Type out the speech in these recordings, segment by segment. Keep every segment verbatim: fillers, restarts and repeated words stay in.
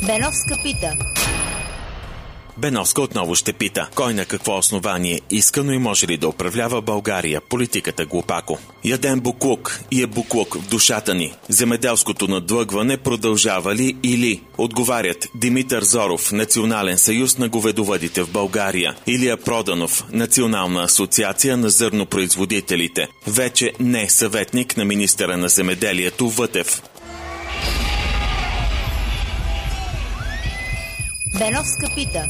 Беновска пита. Беновска отново ще пита, кой на какво основание иска, но и може ли да управлява България, политиката глупако. Ядем буклук и е буклук в душата ни. Земеделското надлъгване продължава ли или? Отговарят Димитър Зоров, Национален съюз на говедовъдите в България, Илия Проданов, Национална асоциация на зърнопроизводителите, вече не съветник на министъра на земеделието Вътев. Беновска пита.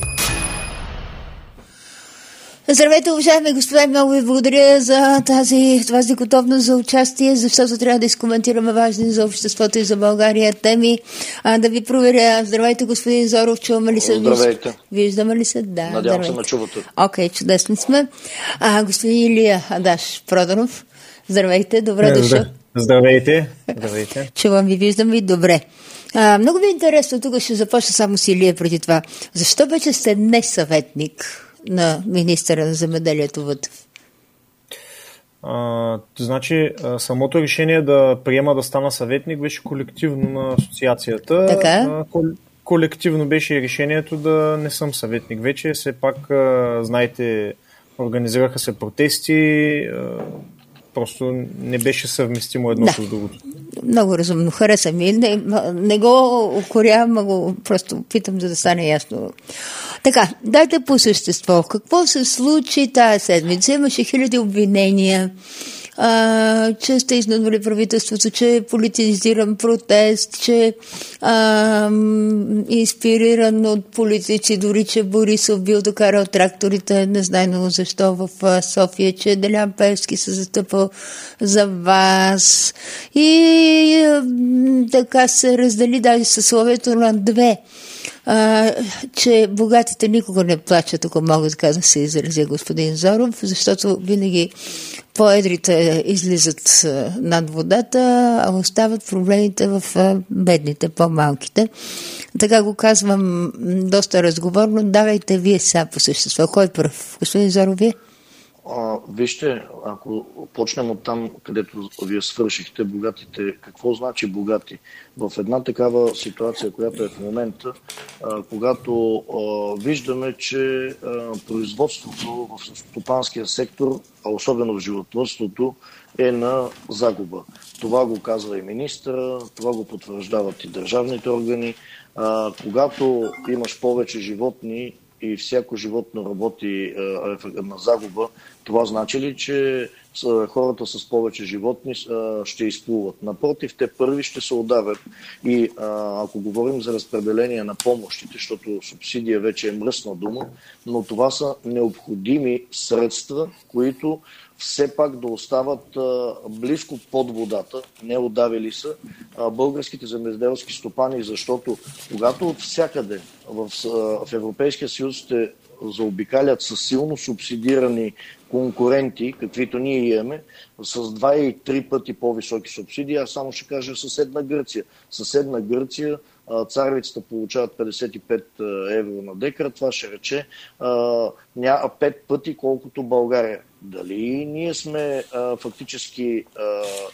Здравейте, уважаеми господа, много ви благодаря за тази, тази готовност за участие, защото трябва да изкоментираме важни за обществото и за България теми. А, да ви проверя. Здравейте, господин Зоров, чуваме ли се? Здравейте. Виждаме ли се? Да. Надявам се, ме чувате. Окей, okay, чудесни сме. А, господин Илия Адаш Проданов, здравейте, добре е, дошъл. Здравейте. Здравейте. Чувам ви, виждам ви, добре. А, много ви е интересно, тук ще започна само с Илия преди това. Защо вече сте не съветник на министъра на земеделието Вътев? А, значи, самото решение да приема да стана съветник беше колективно на асоциацията. Така? А, кол- колективно беше решението да не съм съветник вече. Все пак, а, знаете, организираха се протести, а, просто не беше съвместимо едното да. с другото. Много разумно, хареса ми. Не, не го укорявам, а го просто питам, за да стане ясно. Така, дайте по същество. Какво се случи тая седмица? Имаше хиляди обвинения, а, че сте изнудвали правителството, че е политизиран протест, че а, инспириран от политици, дори че Борисов бил докарал тракторите, не знайно защо в София, че Делян Пеевски се застъпал за вас. И а, така се раздели даже съсловието на две. А, че богатите никога не плачат, ако мога да кажа, се изразя господин Зоров, защото винаги по-едрите излизат над водата, а остават проблемите в бедните, по-малките. Така го казвам доста разговорно. Давайте вие сега по същество. Кой пръв? Господин Зоров, вие? А, вижте, ако почнем от там, където вие свършихте, богатите, какво значи богати? В една такава ситуация, която е в момента, а, когато а, виждаме, че а, производството в стопанския сектор, а особено в животновъдството, е на загуба. Това го казва и министъра, това го потвърждават и държавните органи. А, когато имаш повече животни, и всяко животно работи а, на загуба, това значи ли, че а, хората с повече животни а, ще изплуват? Напротив, те първи ще се удавят. И а, ако говорим за разпределение на помощите, защото субсидия вече е мръсна дума, но това са необходими средства, които все пак да остават а, близко под водата, не удавили са а, българските земеделски стопани, защото когато от всякъде в, в Европейския съюз ще заобикалят с силно субсидирани конкуренти, каквито ние имаме, с два и три пъти по-високи субсидии, аз само ще кажа съседна Гърция. Съседна Гърция царевицата получават петдесет и пет евро на декар, това ще рече а, пет пъти колкото България. Дали ние сме а, фактически а,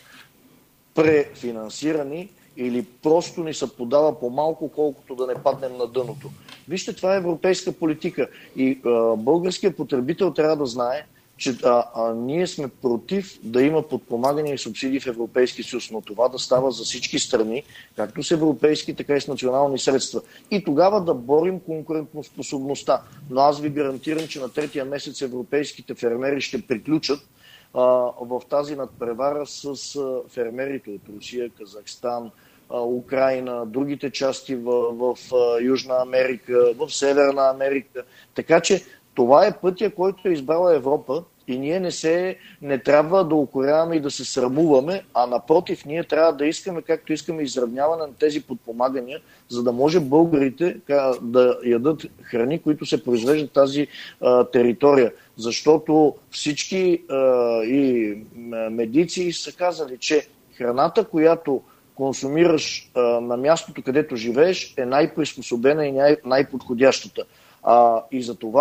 префинансирани или просто ни се подава по-малко, колкото да не паднем на дъното? Вижте, това е европейска политика и а, българският потребител трябва да знае, че а, а, ние сме против да има подпомагане и субсидии в Европейския съюз, но това да става за всички страни, както с европейски, така и с национални средства. И тогава да борим конкурентоспособността. Но аз ви гарантирам, че на третия месец европейските фермери ще приключат а, в тази надпревара с а, фермерите от Русия, Казахстан, а, Украйна, другите части в, в а, Южна Америка, в Северна Америка. Така че това е пътя, който е избрала Европа и ние не, се, не трябва да укоряваме и да се срамуваме, а напротив, ние трябва да искаме, както искаме, изравняване на тези подпомагания, за да може българите да ядат храни, които се произвеждат тази а, територия. Защото всички а, и медици са казали, че храната, която консумираш а, на мястото, където живееш, е най-приспособена и най- най-подходящата. А, и за това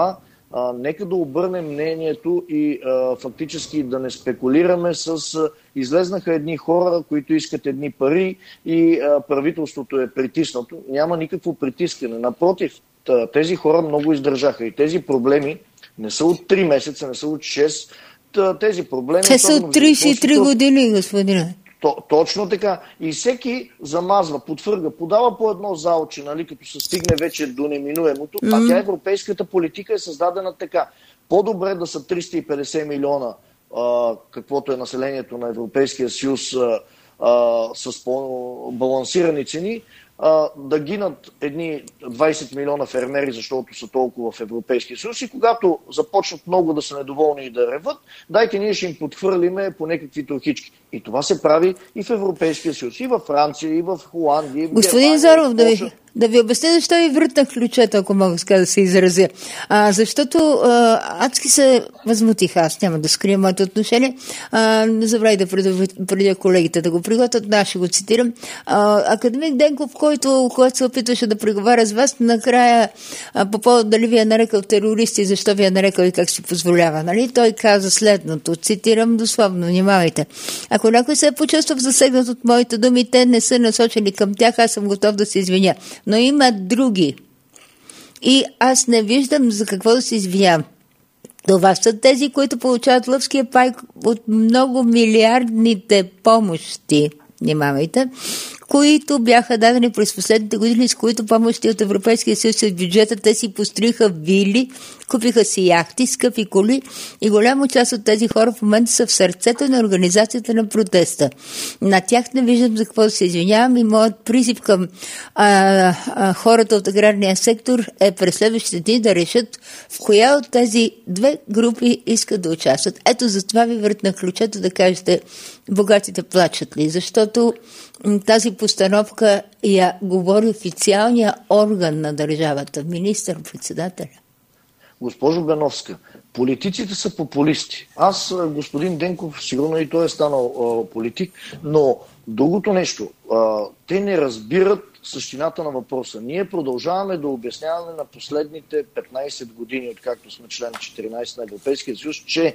а, нека да обърнем мнението и а, фактически да не спекулираме с а, излезнаха едни хора, които искат едни пари и а, правителството е притиснато. Няма никакво притискане. Напротив, тези хора много издържаха и тези проблеми не са от три месеца, не са от шест. Тези проблеми... Те са от тридесет и три години, господине. Точно така. И всеки замазва, подвърга, подава по едно залче, нали, като се стигне вече до неминуемото, mm-hmm. а тя европейската политика е създадена така. По-добре да са триста и петдесет милиона, а, каквото е населението на Европейския съюз, а, а, с по-балансирани цени, а, да гинат едни двадесет милиона фермери, защото са толкова в Европейския съюз и когато започнат много да са недоволни и да реват, дайте ние ще им подхвърлиме по някакви трохички. И това се прави и в Европейския съюз, и във Франция, и в Холандия. И в Господин Зоров, да ви, да ви обясня защо ви врътна ключета, ако мога да се изразя. А, защото а, адски се възмутих, аз няма да скрия моето отношение. А, не забравяй да предупредя колегите да го приготвят, да, ще го цитирам. А, академик Денков, който, който се опитваше да преговаря с вас, накрая а, по повод дали ви е нарекал терористи, защо ви е нарекал и как си позволява. Нали? Той каза следното, цитирам дословно, внимавайте. Ако някой се е почувствал засегнат от моите думи, те не са насочени към тях, аз съм готов да се извиня. Но има други. И аз не виждам за какво да се извинявам. Това са тези, които получават лъвския пай от много милиардните помощи. Внимавайте, които бяха дадени през последните години, с които помощи от Европейския съюз от бюджета, те си построиха вили, купиха си яхти, скъпи коли и голяма част от тези хора в момента са в сърцето на организацията на протеста. На тях не виждам за какво да се извинявам и моят призив към а, а, хората от аграрния сектор е през следващите дни да решат в коя от тези две групи искат да участват. Ето за това ви въртна ключето да кажете богатите плачат ли, защото тази постановка я говори официалния орган на държавата, министър-председателя. Госпожо Беновска, политиците са популисти. Аз, господин Денков, сигурно и той е станал а, политик, но другото нещо, а, те не разбират същината на въпроса. Ние продължаваме да обясняваме на последните петнадесет години, откакто сме член четиринадесет на Европейския съюз, че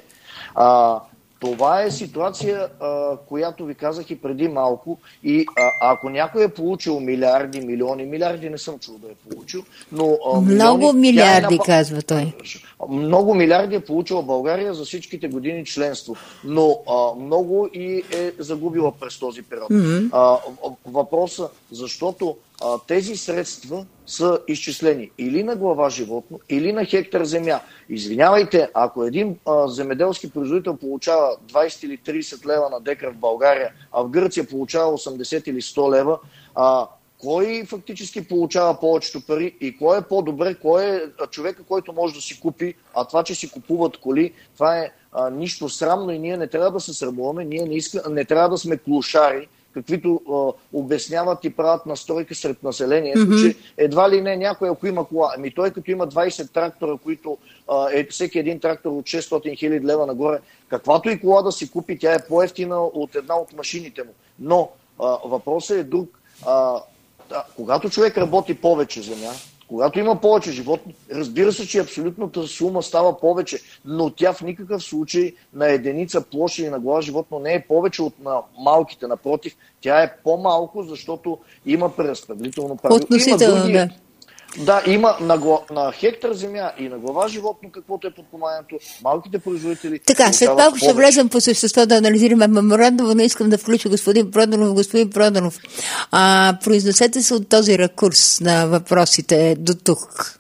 а, това е ситуация, а, която ви казах и преди малко. И а, ако някой е получил милиарди, милиони, милиарди не съм чул да е получил, но... А, много милиони, милиарди, е на... казва той. Много милиарди е получила България за всичките години членство, но а, много и е загубила през този период. Mm-hmm. А, въпроса, защото а, тези средства са изчислени или на глава животно, или на хектар земя. Извинявайте, ако един а, земеделски производител получава двадесет или тридесет лева на декар в България, а в Гърция получава осемдесет или сто лева, а, кой фактически получава повечето пари и кой е по-добре, кой е човека, който може да си купи, а това, че си купуват коли, това е а, нищо срамно и ние не трябва да се срамуваме, ние не, иска, не трябва да сме клошари, каквито а, обясняват и правят настройка сред населението, mm-hmm. че едва ли не някой, ако има кола, ами той като има двадесет трактора, които а, е всеки един трактор от шестстотин хиляди лева нагоре, каквато и кола да си купи, тя е по-евтина от една от машините му. Но а, въпросът е друг. А, Да, когато човек работи повече земя, когато има повече животни, разбира се, че абсолютната сума става повече, но тя в никакъв случай на единица площ или на глава животно не е повече от на малките. Напротив, тя е по-малко, защото има преразпределително правило. Относително, други... да. Да, има на, гла... на хектар земя и на глава животно, каквото е подпомагането, малките производители... Така, след малко ще влезем по същество да анализираме меморандума, но искам да включа господин Проданов. Господин Проданов, а, произнесете се от този ракурс на въпросите до тук.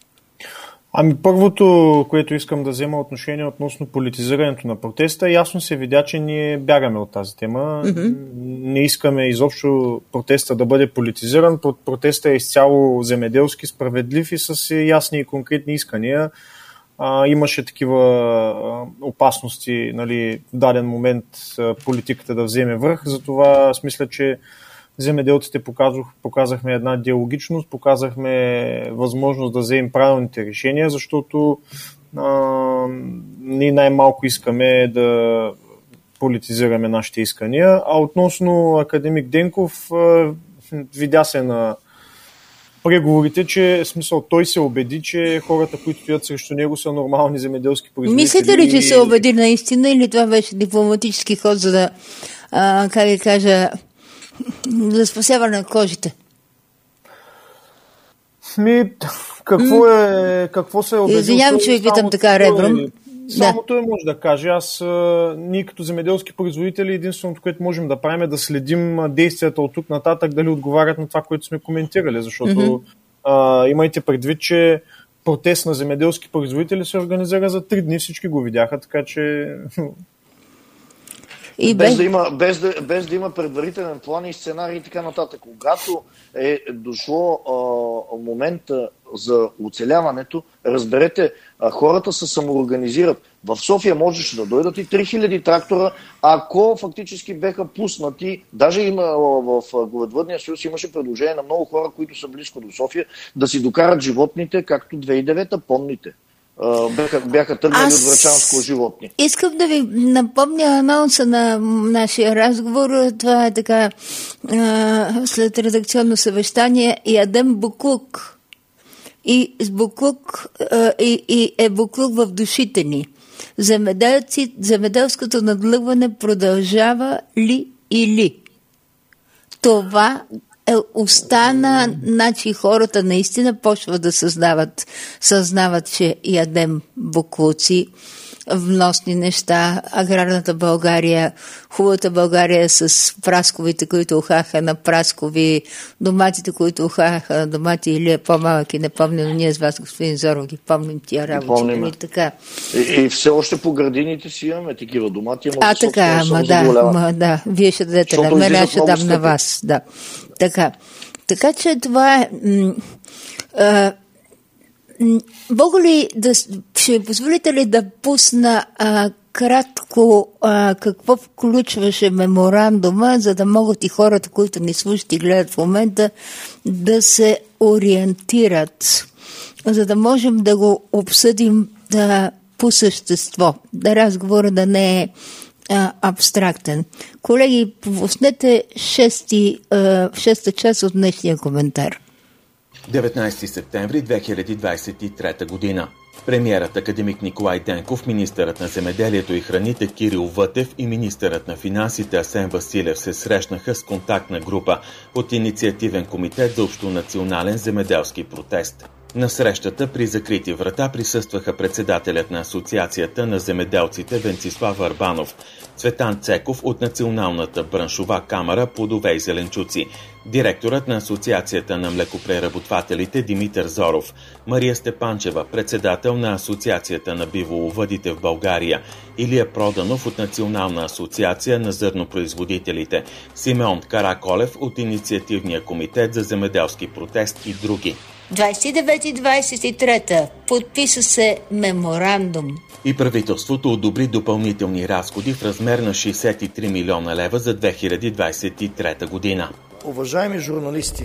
Ами първото, което искам да взема отношение относно политизирането на протеста, ясно се видя, че ние бягаме от тази тема. Mm-hmm. Не искаме изобщо протеста да бъде политизиран. Протеста е изцяло земеделски, справедлив и с ясни и конкретни искания. А, имаше такива а, опасности, нали, в даден момент а, политиката да вземе връх. Затова аз мисля, че земеделците показах, показахме една диалогичност, показахме възможност да вземем правилните решения, защото а, ние най-малко искаме да политизираме нашите искания. А относно академик Денков, а, видя се на преговорите, че смисъл той се убеди, че хората, които стоят срещу него, са нормални земеделски производители. Мислите ли, че се убеди наистина или това беше дипломатически ход, за да, а, как да кажа, за спасяване на кожите? Ми, какво е, какво се е убедил? Извинявам, че ви питам така ребром. Само Да. той може да каже. Аз, ние като земеделски производители, единственото, което можем да правим е да следим действията от тук нататък, дали отговарят на това, което сме коментирали, защото mm-hmm. а, имайте предвид, че протест на земеделски производители се организира за три дни, всички го видяха, така че... И без, без... да има, без, да, без да има предварителен план и сценарий и така нататък. Когато е дошло а, момента за оцеляването, разберете, а, хората се самоорганизират. В София можеше да дойдат и три хиляди трактора, ако фактически беха пуснати, даже има в Говедовъдния съюз имаше предложение на много хора, които са близко до София, да си докарат животните, както две хиляди и девета, помните. Бяха, бяха тръгнали Аз... от Врачанско животни. Искам да ви напомня анонса на нашия разговор. Това е така а, след редакционно съвещание. Ядем буклук. И, с буклук, а, и, и е буклук в душите ни. Земеделци, земеделското надлъгване продължава ли или? Това е, остана, значи хората наистина почват да съзнават, съзнават, че ядем буклуци, вносни неща, аграрната България, хубавата България с прасковите, които ухаха на праскови, доматите, които ухаха на домати, или е по-малък и не помня, но ние с вас, господин Зоров, ги помним тия работи. Нали, така. И, и все още по градините си имаме такива домати. А, така, ама да, ма, да, вие ще дадете на мен, аз ще дам стъпи. На вас. Да. Така. Така че това е... М- а, Мога ли да, ще позволите ли да пусна а, кратко а, какво включваше меморандума, за да могат и хората, които ни слушат и гледат в момента, да се ориентират, за да можем да го обсъдим да, по същество, да разговора да не е а, абстрактен. Колеги, пуснете шести, а, шеста част от днешния коментар. деветнайсети септември две хиляди двадесет и трета година. Премиерът академик Николай Денков, министърът на земеделието и храните Кирил Вътев и министърът на финансите Асен Василев се срещнаха с контактна група от Инициативен комитет за общонационален земеделски протест. На срещата при закрити врата присъстваха председателят на Асоциацията на земеделците Венцислав Върбанов, Цветан Цеков от Националната браншова камара Плодове и зеленчуци, директорът на Асоциацията на млекопреработвателите Димитър Зоров, Мария Степанчева, председател на Асоциацията на биволовъдите в България, Илия Проданов от Национална асоциация на зърнопроизводителите, Симеон Караколев от Инициативния комитет за земеделски протест и други. двадесет и девети двадесет и трета подписа се меморандум. И правителството одобри допълнителни разходи в размер на шейсет и три милиона лева за две хиляди двадесет и трета година. Уважаеми журналисти,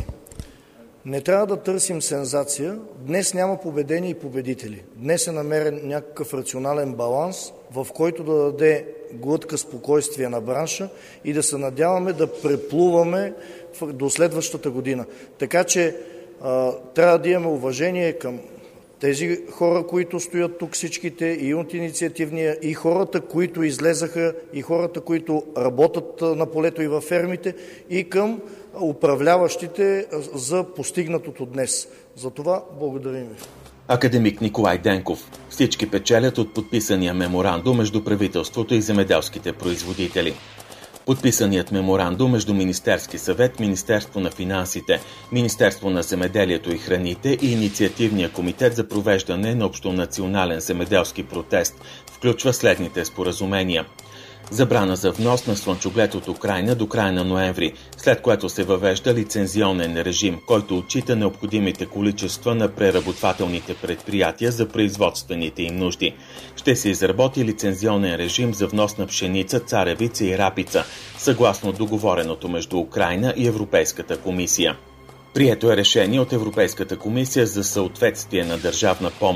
не трябва да търсим сензация. Днес няма победени и победители. Днес е намерен някакъв рационален баланс, в който да даде глътка спокойствие на бранша и да се надяваме да преплуваме до следващата година. Така че а, трябва да имаме уважение към тези хора, които стоят тук всичките, и от инициативния, и хората, които излезаха, и хората, които работят на полето и във фермите, и към управляващите за постигнатото днес. За това благодарим ви. Академик Николай Денков. Всички печелят от подписания меморандум между правителството и земеделските производители. Подписаният меморандум между Министерски съвет, Министерство на финансите, Министерство на земеделието и храните и Инициативния комитет за провеждане на общонационален земеделски протест включва следните споразумения. Забрана за внос на слънчоглед от Украйна до края на ноември, след което се въвежда лицензионен режим, който отчита необходимите количества на преработвателните предприятия за производствените им нужди. Ще се изработи лицензионен режим за внос на пшеница, царевица и рапица, съгласно договореното между Украйна и Европейската комисия. Прието е решение от Европейската комисия за съответствие на държавна помощ.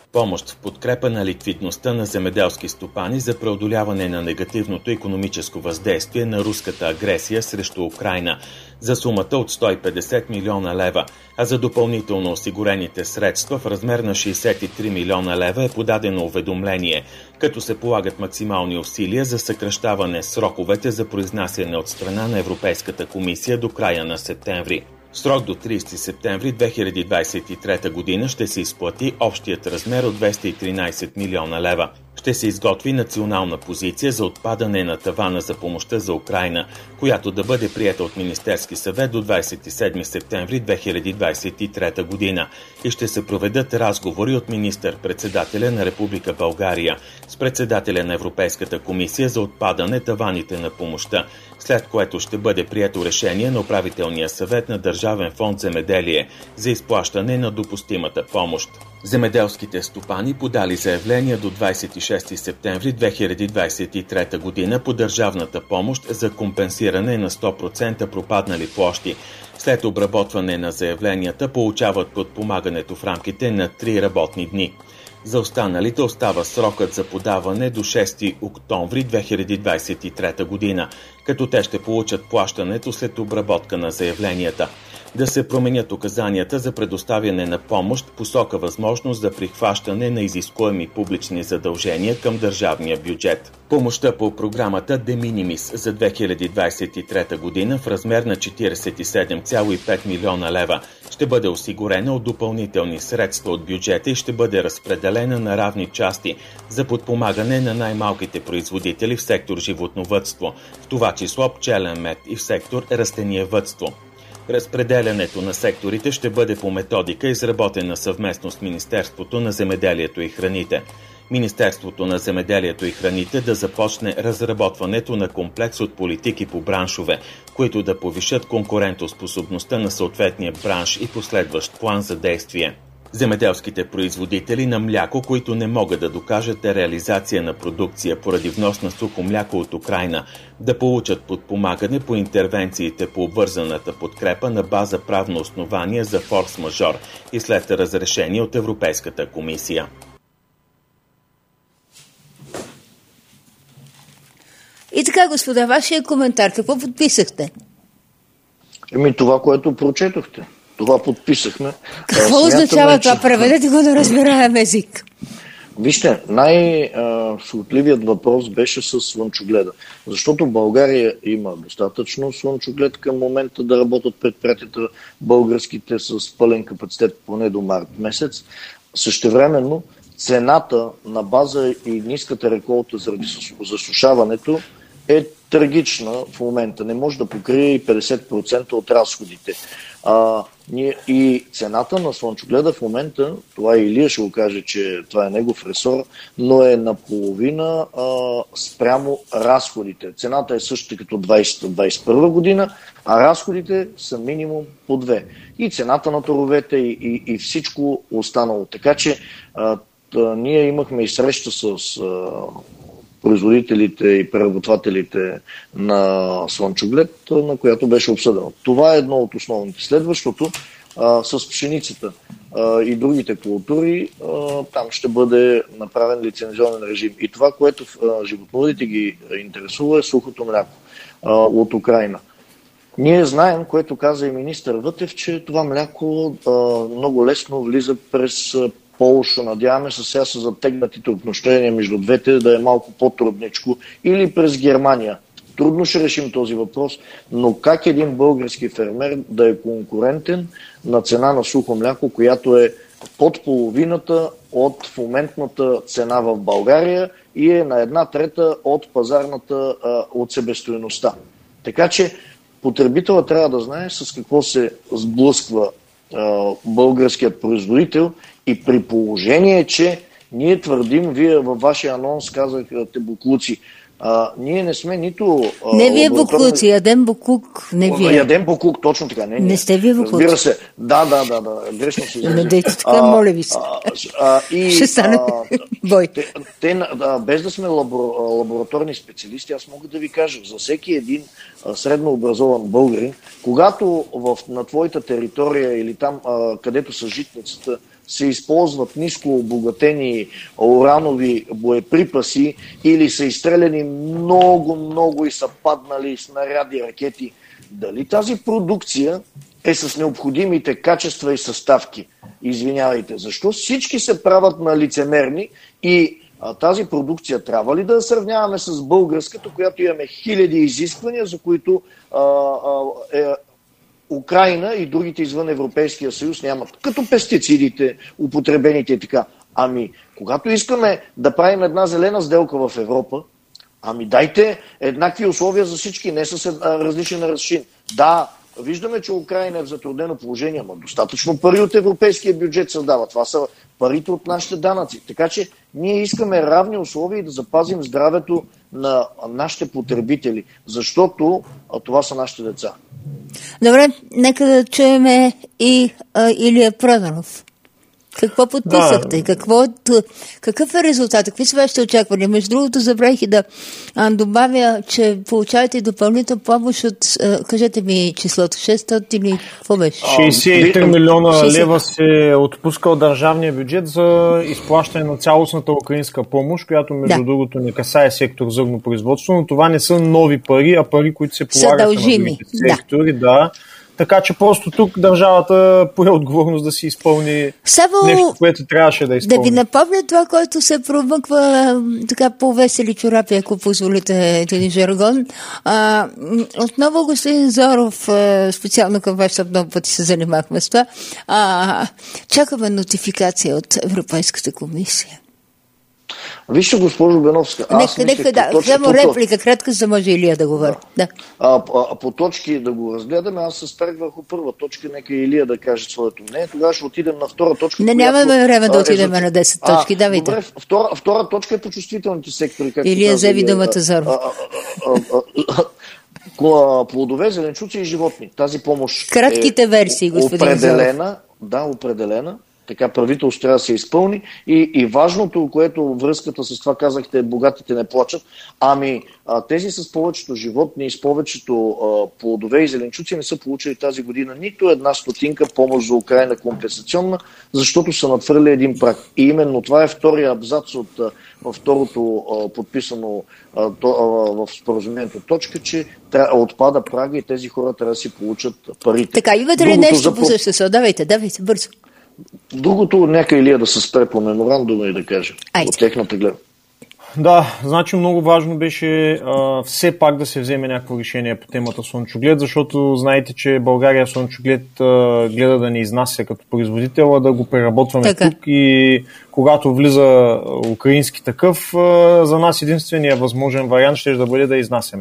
Помощ в подкрепа на ликвидността на земеделски стопани за преодоляване на негативното икономическо въздействие на руската агресия срещу Украйна за сумата от сто и петдесет милиона лева, а за допълнително осигурените средства в размер на шейсет и три милиона лева е подадено уведомление, като се полагат максимални усилия за съкращаване сроковете за произнасяне от страна на Европейската комисия до края на септември. В срок до тридесети септември две хиляди двадесет и трета година ще се изплати общият размер от двеста и тринадесет милиона лева. Ще се изготви национална позиция за отпадане на тавана за помощта за Украйна, която да бъде приета от Министерски съвет до двадесет и седми септември две хиляди двадесет и трета година и ще се проведат разговори от министър-председателя на Република България с председателя на Европейската комисия за отпадане таваните на помощта, след което ще бъде прието решение на управителния съвет на Държавен фонд земеделие за изплащане на допустимата помощ. Земеделските стопани подали заявления до двадесет и шести септември две хиляди двадесет и трета година по държавната помощ за компенсиране на сто процента пропаднали площи. След обработване на заявленията получават подпомагането в рамките на три работни дни. За останалите остава срокът за подаване до шести октомври две хиляди двадесет и трета година, като те ще получат плащането след обработка на заявленията. Да се променят указанията за предоставяне на помощ в посока възможност за прихващане на изискуеми публични задължения към държавния бюджет. Помощта по програмата De Minimis за две хиляди двадесет и трета година в размер на четиридесет и седем цяло и пет милиона лева ще бъде осигурена от допълнителни средства от бюджета и ще бъде разпределена на равни части за подпомагане на най-малките производители в сектор животновъдство, в това число пчелен мед и в сектор растениевъдство. Разпределянето на секторите ще бъде по методика, изработена съвместно с Министерството на земеделието и храните. Министерството на земеделието и храните да започне разработването на комплекс от политики по браншове, които да повишат конкурентоспособността на съответния бранш и последващ план за действие. Земеделските производители на мляко, които не могат да докажат реализация на продукция поради внос на сухо мляко от Украйна, да получат подпомагане по интервенциите по обвързаната подкрепа на база правно основание за форс-мажор и след разрешение от Европейската комисия. И така, господа, вашия коментар, какво подписахте? Еми това, което прочетохте. Това подписахме. Какво Смятаме, означава това? Че... Преведете го на разбираем език. Вижте, най-шутливият въпрос беше с слънчогледа. Защото България има достатъчно слънчоглед към момента да работят предприятията българските с пълен капацитет поне до март месец. Същевременно цената на база и ниската реколта заради засушаването е трагична в момента. Не може да покрие и петдесет процента от разходите. А, ние, и цената на слънчогледа в момента, това Илия ще го каже, че това е негов ресор, но е наполовина а, спрямо разходите. Цената е същата като двадесета двадесет и първа година, а разходите са минимум по две. И цената на торовете и, и, и всичко останало. Така че а, тъ, ние имахме и среща с а, производителите и преработвателите на слънчоглед, на която беше обсъдено. Това е едно от основните. Следващото а, с пшеницата а, и другите култури, а, там ще бъде направен лицензионен режим. И това, което а, животновъдите ги интересува, е сухото мляко а, от Украйна. Ние знаем, което каза и министър Вътев, че това мляко а, много лесно влиза през Полша, надяваме се сега са затегнатите отношения между двете да е малко по-трудничко, или през Германия. Трудно ще решим този въпрос, но как един български фермер да е конкурентен на цена на сухо мляко, която е под половината от в моментната цена в България и е на една трета от пазарната, от себестойността. Така че потребителът трябва да знае с какво се сблъсква българският производител. И при положение, че ние твърдим, вие във вашия анонс казахте буклуци, а, ние не сме нито... А, не вие буклуци, ядем буклук, не вие. Ядем буклук, точно така. Не, не. не сте вие буклуци. Разбира се, да, да, да, да грешно се изразих. Не дейте така, моля ви се. А, а, и, ще стане бой. Те, те, да, без да сме лабор, лабораторни специалисти, аз мога да ви кажа, за всеки един а, среднообразован българин, когато в, на твоята територия или там, а, където са житницата, се използват ниско обогатени уранови боеприпаси или са изстреляни много, много и са паднали снаряди, ракети, дали тази продукция е с необходимите качества и съставки? Извинявайте, защо всички се правят на лицемерни и а, тази продукция трябва ли да я сравняваме с българската, която имаме хиляди изисквания, за които а, а, е, Украйна и другите извън Европейския съюз нямат, като пестицидите, употребените и така. Ами, когато искаме да правим една зелена сделка в Европа, ами дайте еднакви условия за всички, не с а, различен аршин. Да, виждаме, че Украйна е в затруднено положение, но достатъчно пари от европейския бюджет се дава. Това са парите от нашите данъци. Така че ние искаме равни условия и да запазим здравето на нашите потребители, защото а, това са нашите деца. Добре, нека да чуем и а, Илия Проданов. Какво подписахте? Да. Какво, какъв е резултат? Какви са вашите очаквания? Между другото, забравих и да а, добавя, че получавате допълнителна помощ от, а, кажете ми числото, шестстотин или какво беше? шейсет и три милиона лева се отпуска от държавния бюджет за изплащане на цялостната украинска помощ, която между да. другото не касае сектор зърно производство, но това не са нови пари, а пари, които се полагат на другите сектори. Да. Да. Така че просто тук държавата пое отговорност да си изпълни Само нещо, което трябваше да изпълни. Да ви напомня това, което се промъква така по-весели чорапи, ако позволите един жаргон. А, отново, господин Зоров, специално към вас, много пъти се занимахме с това, а, чакаме нотификация от Европейската комисия. Вижте, госпожо Беновска, аз нека, нека, да, само реплика, кратка, за може Илия да говори. Да. Да. А, а, по точки да го разгледаме, аз се спрях върху първа точка, нека Илия да каже своето мнение, тогава ще отидем на втора точка. Не, която, нямаме време да отидем е, на десет точки, а, давайте. Добре, втора, втора точка е по чувствителните сектори. Илия взеви думата Зоров. Плодове, зеленчуци и животни. Тази помощ кратките е версии, господин определена, Зоров. да, определена. Така правителство трябва да се изпълни. И, и важното, което връзката с това казахте, богатите не плачат, ами а, тези с повечето животни и с повечето а, плодове и зеленчуци не са получили тази година нито една стотинка помощ за Украйна компенсационна, защото са надхвърли един праг. И именно това е втория абзац от а, второто а, подписано а, то, а, в споразумението точка, че трябва, отпада прага и тези хора трябва да си получат парите. Така, имате ли Другото нещо за... по същество? Давайте, давайте, бързо. Другото, нека Илия да се спре по меморандума и да каже. Айде. От техната гледа. Да, значи много важно беше а, все пак да се вземе някакво решение по темата слънчоглед, защото знаете, че България слънчоглед а, гледа да не изнася като производител, а да го преработваме така тук и когато влиза украински такъв, а, за нас единственият възможен вариант ще да бъде да изнасяме.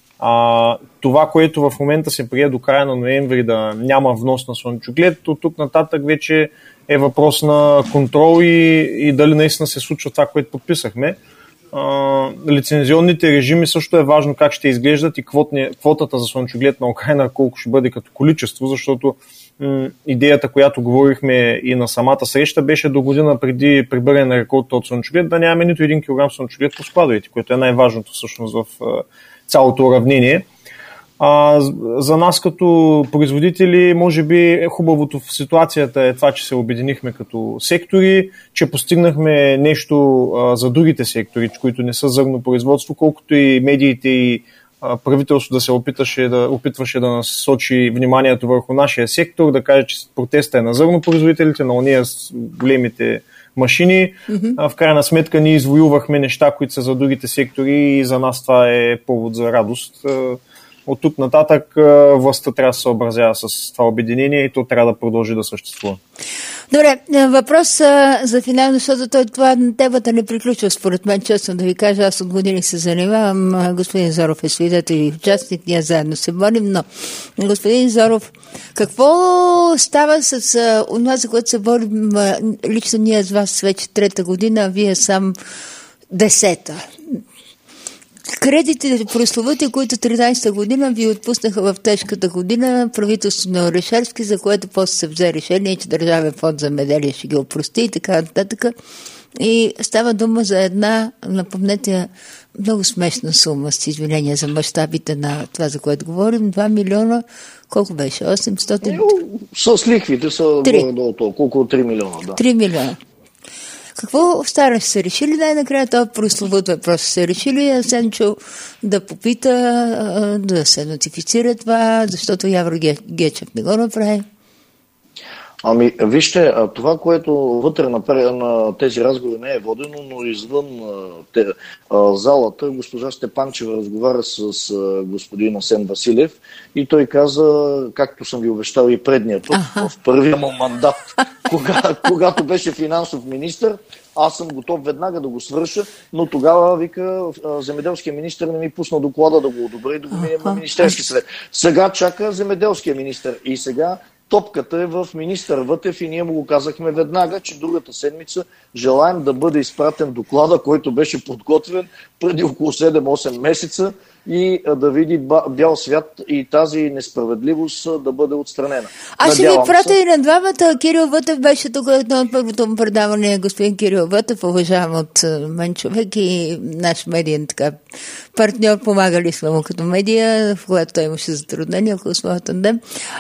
А, това, което в момента се прие до края на ноември да няма внос на слънчоглед, от тук нататък вече е въпрос на контрол и, и дали наистина се случва това, което подписахме. А, лицензионните режими също е важно как ще изглеждат и квотни, квотата за слънчоглед на Украйна колко ще бъде като количество, защото м- идеята, която говорихме и на самата среща, беше до година преди прибиране на реколта от слънчоглед да нямаме нито един килограм слънчоглед по складовете, което е най-важното всъщност в цялото уравнение. А, за нас като производители, може би хубавото в ситуацията е това, че се обединихме като сектори, че постигнахме нещо а, за другите сектори, които не са зърнопроизводство, колкото и медиите и а, правителството да се опиташе да, опитваше да насочи вниманието върху нашия сектор, да каже, че протеста е на зърнопроизводителите, на ония с големите машини. Mm-hmm. В крайна сметка ние извоювахме неща, които са за другите сектори и за нас това е повод за радост. От тук нататък властта трябва да се съобразява с това обединение и то трябва да продължи да съществува. Добре, въпрос за финал, защото той, това темата не приключва според мен, честно да ви кажа, аз от години се занимавам, господин Зоров е свидетел и участник, ние заедно се борим, но господин Зоров, какво става с това, за което се борим лично ние с вас вече трета година, а вие сам десета? Кредитите прословути, които тринадесета година ви отпуснаха в тежката година правителството на Орешарски, за което после се взе решение, че Държавен фонд за земеделие ще ги опрости и така нататък. И става дума за една, напомнете, много смешна сума, с извинения за мащабите на това, за което говорим, два милиона, колко беше? осемстотин? С лихвите са долу толкова, около три милиона. Да. три милиона. Какво стара? Ще се решили най-накрая този прословут въпрос? Се решили Асенчо да попита, да се нотифицира това, защото Явор Гечев не го направи? Ами, вижте, това, което вътре на, на тези разговори не е водено, но извън те, а, залата, госпожа Степанчева разговаря с а, господин Асен Василев и той каза, както съм ви обещал и предния път, ага, в първия му мандат, кога, когато беше финансов министър, аз съм готов веднага да го свърша, но тогава, вика, земеделския министър не ми пусна доклада да го одобри и да го минем на Министерски съвет. Сега чака земеделския министър и сега топката е в министър Вътев и ние му го казахме веднага, че другата седмица желаем да бъде изпратен доклада, който беше подготвен преди около седем-осем месеца и да види бял свят и тази несправедливост да бъде отстранена. Аз ще ви пратя и на двамата. Кирил Вътев беше тук едно от първото му предаване. Господин Кирил Вътев, уважавам от мен човек и наш медиен така партньор. Помагали сме му като медия, в която той имаше затруднения около своя тандем.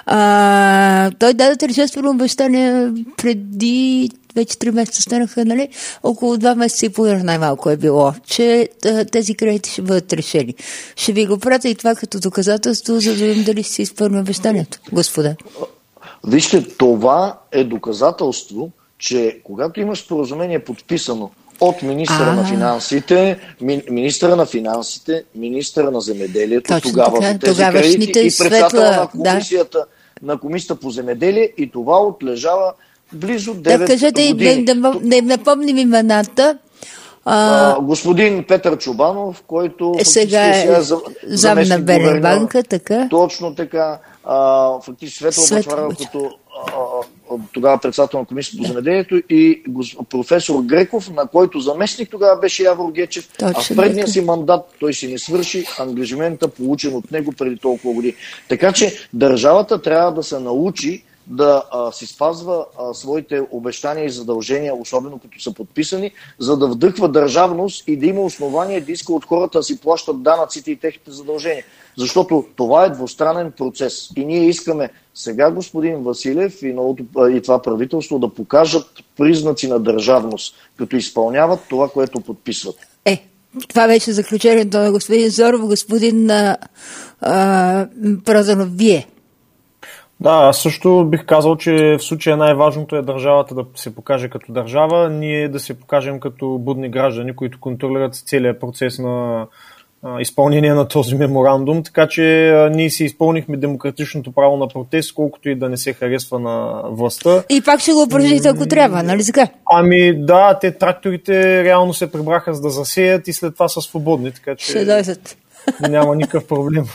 А, той даде тържествено обещание преди вече три месеца станаха, нали? Около два месеца и половина най-малко е било, че тези кредити ще бъдат решени. Ще ви го пратя и това като доказателство, за да видим дали ще се изпълни обещанието, господа. Вижте, това е доказателство, че когато имаш споразумение подписано от министъра А-а. на финансите, ми, министъра на финансите, министъра на земеделието, тогава за тези кредити и председателя на комисията, да. на комисията по земеделие и това отлежава близо девет да, кажете години. Да, да, да им напомним имената. А, господин Петър Чобанов, който сега е зам на Бернбанка, така. Точно така. А, фактически Светла Бъчварова, като а, тогава председател на комисията по земеделието и професор Греков, на който заместник тогава беше Явор Гечев. Точно, а в предния си мандат той си не свърши ангажимента, получен от него преди толкова години. Така че държавата трябва да се научи да а, си спазва а, своите обещания и задължения, особено като са подписани, за да вдъхва държавност и да има основание да иска от хората да си плащат данъците и техните задължения. Защото това е двустранен процес. И ние искаме сега господин Василев и, новото, и това правителство да покажат признаци на държавност, като изпълняват това, което подписват. Е, това беше заключението на господин Зоров, господин а, а, Проданов, вие. Да, аз също бих казал, че в случая най-важното е държавата да се покаже като държава, ние да се покажем като будни граждани, които контролират целият процес на а, изпълнение на този меморандум, така че а, ние си изпълнихме демократичното право на протест, колкото и да не се харесва на властта. И пак ще го упражните, ако трябва, нали така? Ами да, те тракторите реално се прибраха за да засеят и след това са свободни, така че ще дойдат. Няма никакъв проблем.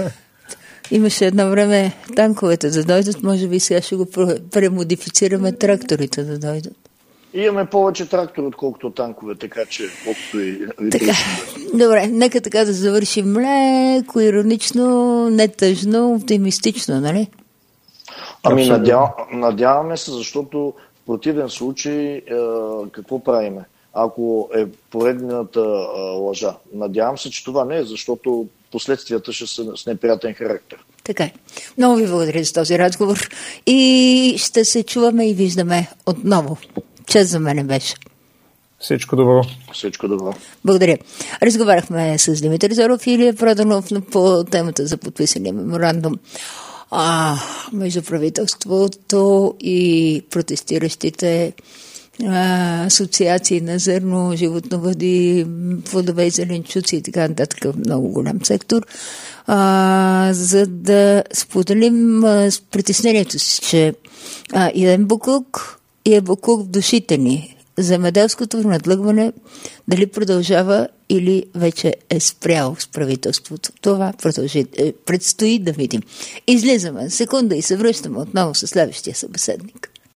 Имаше едно време танковете да дойдат, може би сега ще го премодифицираме тракторите да дойдат. Имаме повече трактори, отколкото танкове, така че колкото и... Така. Добре, нека така да завършим леко, иронично, нетъжно, оптимистично, нали? Ами надяв... надяваме се, защото в противен случай е, какво правиме? Ако е поредната е, лъжа. Надявам се, че това не е, защото последствията ще са с неприятен характер. Така е. Много ви благодаря за този разговор и ще се чуваме и виждаме отново. Чест за мене беше. Всичко добро. Всичко добро. Благодаря. Разговаряхме с Димитър Зоров и Илия Проданов по темата за подписания меморандум а, между правителството и протестиращите асоциации на зърно, животновъди, плодове и зеленчуци и така нататък, много голям сектор, а, за да споделим а, с притеснението си, че а, и е буклук, и е буклук в душите ни. Земеделското надлъгване дали продължава или вече е спряло с правителството. Това продължи, предстои да видим. Излизаме секунда и се връщаме отново със следващия събеседник.